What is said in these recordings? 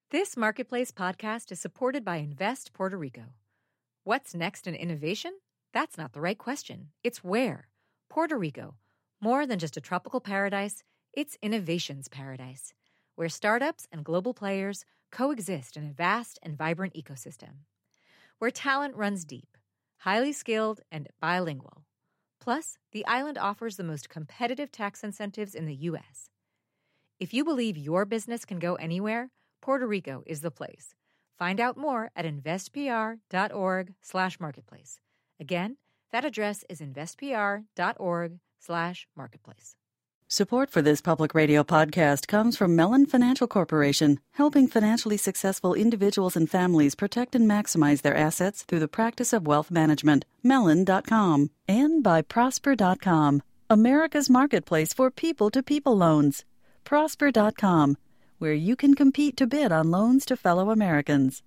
This Marketplace podcast is supported by Invest Puerto Rico. What's next in innovation? That's not the right question. It's where. Puerto Rico. More than just a tropical paradise, it's innovation's paradise, where startups and global players coexist in a vast and vibrant ecosystem. Where talent runs deep, highly skilled, and bilingual. Plus, the island offers the most competitive tax incentives in the U.S. If you believe your business can go anywhere, Puerto Rico is the place. Find out more at investpr.org/marketplace. Again, that address is investpr.org/marketplace. Support for this public radio podcast comes from Mellon Financial Corporation, helping financially successful individuals and families protect and maximize their assets through the practice of wealth management. Mellon.com. And by Prosper.com, America's marketplace for people-to-people loans. Prosper.com, where you can compete to bid on loans to fellow Americans.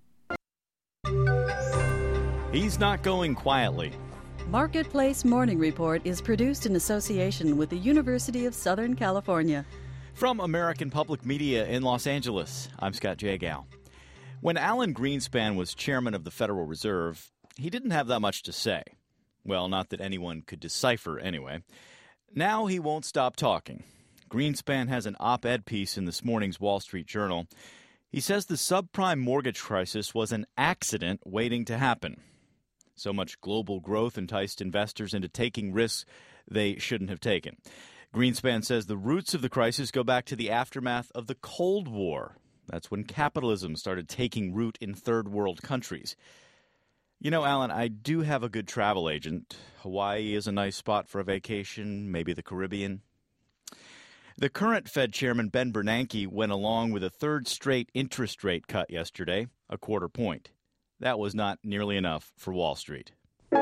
He's not going quietly. Marketplace Morning Report is produced in association with the University of Southern California. From American Public Media in Los Angeles, I'm Scott Jagow. When Alan Greenspan was chairman of the Federal Reserve, he didn't have that much to say. Well, not that anyone could decipher anyway. Now he won't stop talking. Greenspan has an op-ed piece in this morning's Wall Street Journal. He says the subprime mortgage crisis was an accident waiting to happen. So much global growth enticed investors into taking risks they shouldn't have taken. Greenspan says the roots of the crisis go back to the aftermath of the Cold War. That's when capitalism started taking root in third world countries. You know, Alan, I do have a good travel agent. Hawaii is a nice spot for a vacation, maybe the Caribbean. The current Fed chairman, Ben Bernanke, went along with a third straight interest rate cut yesterday, a quarter point. That was not nearly enough for Wall Street.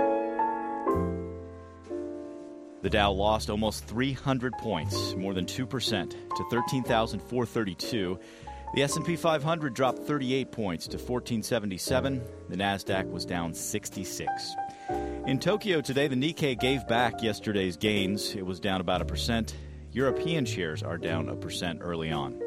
The Dow lost almost 300 points, more than 2%, to 13,432. The S&P 500 dropped 38 points to 1477. The Nasdaq was down 66. In Tokyo today, the Nikkei gave back yesterday's gains. It was down about 1%. European shares are down 1% early on.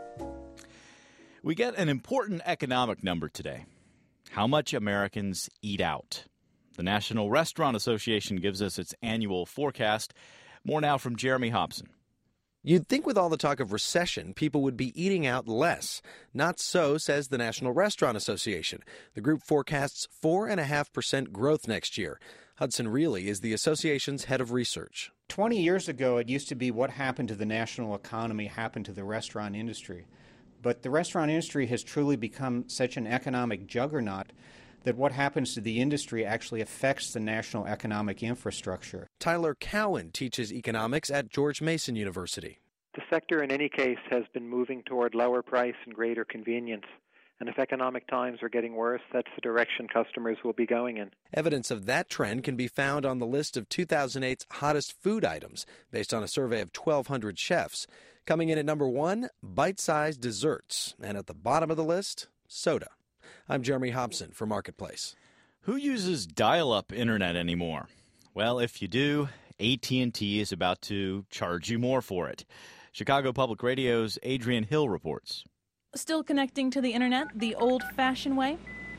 We get an important economic number today. How much Americans eat out. The National Restaurant Association gives us its annual forecast. More now from Jeremy Hobson. You'd think with all the talk of recession, people would be eating out less. Not so, says the National Restaurant Association. The group forecasts 4.5% growth next year. Hudson Reilly is the association's head of research. 20 years ago, it used to be what happened to the national economy happened to the restaurant industry. But the restaurant industry has truly become such an economic juggernaut that what happens to the industry actually affects the national economic infrastructure. Tyler Cowan teaches economics at George Mason University. The sector, in any case, has been moving toward lower price and greater convenience. And if economic times are getting worse, that's the direction customers will be going in. Evidence of that trend can be found on the list of 2008's hottest food items, based on a survey of 1,200 chefs. Coming in at number 1, bite-sized desserts. And at the bottom of the list, soda. I'm Jeremy Hobson for Marketplace. Who uses dial-up internet anymore? Well, if you do, AT&T is about to charge you more for it. Chicago Public Radio's Adrian Hill reports. Still connecting to the internet the old-fashioned way?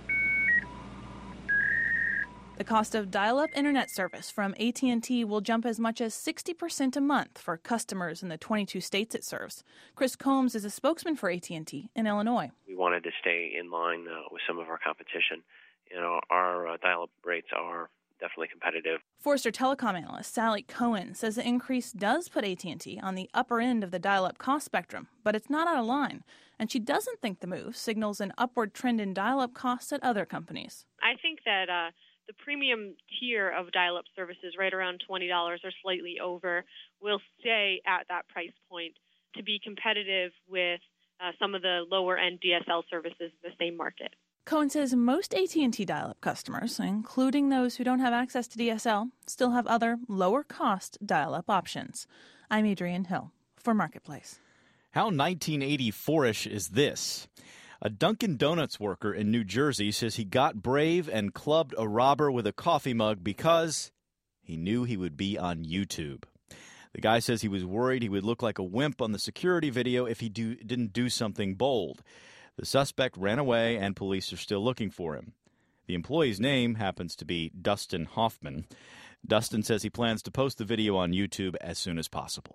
The cost of dial-up internet service from AT&T will jump as much as 60% a month for customers in the 22 states it serves. Chris Combs is a spokesman for AT&T in Illinois. We wanted to stay in line with some of our competition. You know, our dial-up rates are definitely competitive. Forrester Telecom analyst Sally Cohen says the increase does put AT&T on the upper end of the dial-up cost spectrum, but it's not out of line. And she doesn't think the move signals an upward trend in dial-up costs at other companies. I think that the premium tier of dial-up services, right around $20 or slightly over, will stay at that price point to be competitive with some of the lower-end DSL services in the same market. Cohen says most AT&T dial-up customers, including those who don't have access to DSL, still have other lower-cost dial-up options. I'm Adrian Hill for Marketplace. How 1984-ish is this? A Dunkin' Donuts worker in New Jersey says he got brave and clubbed a robber with a coffee mug because he knew he would be on YouTube. The guy says he was worried he would look like a wimp on the security video if he didn't do something bold. The suspect ran away, and police are still looking for him. The employee's name happens to be Dustin Hoffman. Dustin says he plans to post the video on YouTube as soon as possible.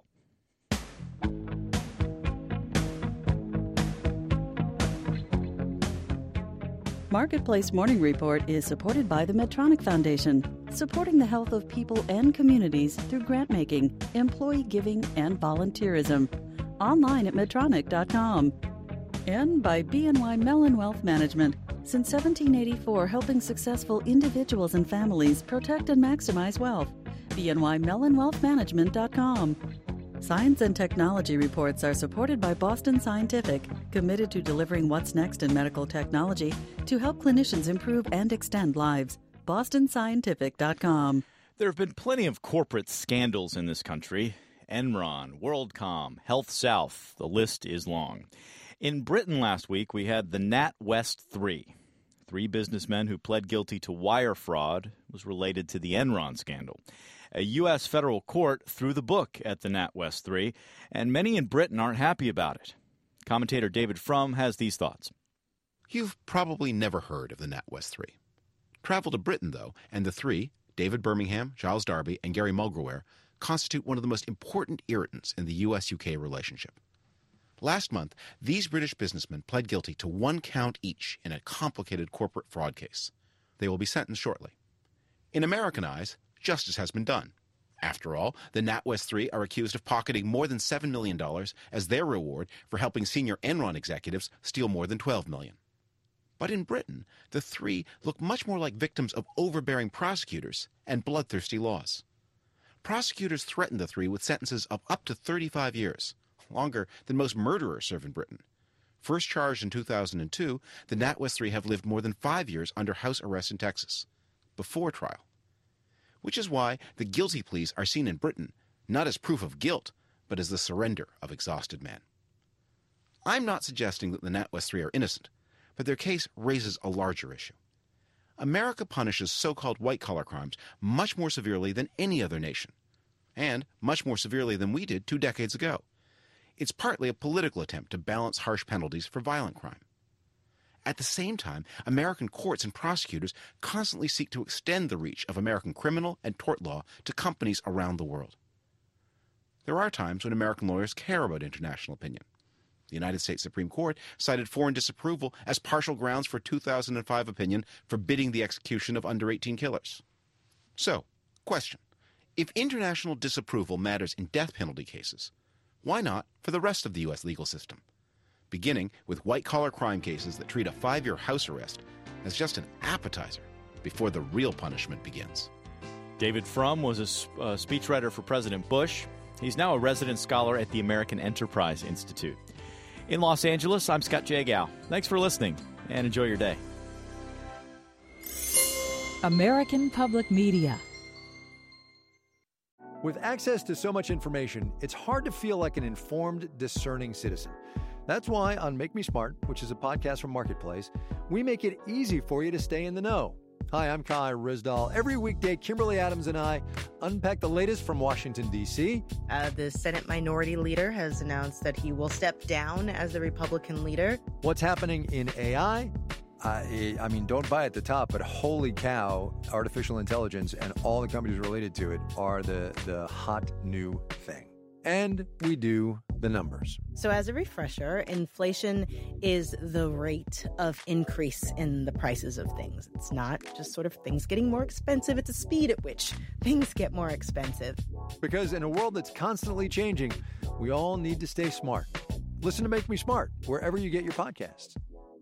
Marketplace Morning Report is supported by the Medtronic Foundation, supporting the health of people and communities through grant-making, employee giving, and volunteerism. Online at Medtronic.com. And by BNY Mellon Wealth Management, since 1784 helping successful individuals and families protect and maximize wealth. BNYMellonWealthManagement.com. Science and technology reports are supported by Boston Scientific, committed to delivering what's next in medical technology to help clinicians improve and extend lives. BostonScientific.com. There have been plenty of corporate scandals in this country. Enron, WorldCom, HealthSouth, the list is long. In Britain last week, we had the NatWest 3. 3 businessmen who pled guilty to wire fraud was related to the Enron scandal. A U.S. federal court threw the book at the NatWest 3, and many in Britain aren't happy about it. Commentator David Frum has these thoughts. You've probably never heard of the NatWest 3. Travel to Britain, though, and the 3, David Birmingham, Giles Darby, and Gary Mulgrew, constitute one of the most important irritants in the U.S.-UK relationship. Last month, these British businessmen pled guilty to 1 count each in a complicated corporate fraud case. They will be sentenced shortly. In American eyes, justice has been done. After all, the NatWest 3 are accused of pocketing more than $7 million as their reward for helping senior Enron executives steal more than $12 million. But in Britain, the 3 look much more like victims of overbearing prosecutors and bloodthirsty laws. Prosecutors threatened the 3 with sentences of up to 35 years, longer than most murderers serve in Britain. First charged in 2002, the NatWest 3 have lived more than 5 years under house arrest in Texas, before trial. Which is why the guilty pleas are seen in Britain not as proof of guilt, but as the surrender of exhausted men. I'm not suggesting that the NatWest 3 are innocent, but their case raises a larger issue. America punishes so-called white-collar crimes much more severely than any other nation, and much more severely than we did 2 decades ago. It's partly a political attempt to balance harsh penalties for violent crime. At the same time, American courts and prosecutors constantly seek to extend the reach of American criminal and tort law to companies around the world. There are times when American lawyers care about international opinion. The United States Supreme Court cited foreign disapproval as partial grounds for a 2005 opinion forbidding the execution of under-18 killers. So, question. If international disapproval matters in death penalty cases, why not for the rest of the U.S. legal system? Beginning with white-collar crime cases that treat a 5-year house arrest as just an appetizer before the real punishment begins. David Frum was a speechwriter for President Bush. He's now a resident scholar at the American Enterprise Institute. In Los Angeles, I'm Scott Jagow. Thanks for listening, and enjoy your day. American Public Media. With access to so much information, it's hard to feel like an informed, discerning citizen. That's why on Make Me Smart, which is a podcast from Marketplace, we make it easy for you to stay in the know. Hi, I'm Kai Rizdal. Every weekday, Kimberly Adams and I unpack the latest from Washington, D.C. The Senate Minority Leader has announced that he will step down as the Republican leader. What's happening in AI? I mean, don't buy at the top, but holy cow, artificial intelligence and all the companies related to it are the hot new thing. And we do the numbers. So as a refresher, inflation is the rate of increase in the prices of things. It's not just sort of things getting more expensive. It's the speed at which things get more expensive. Because in a world that's constantly changing, we all need to stay smart. Listen to Make Me Smart wherever you get your podcasts.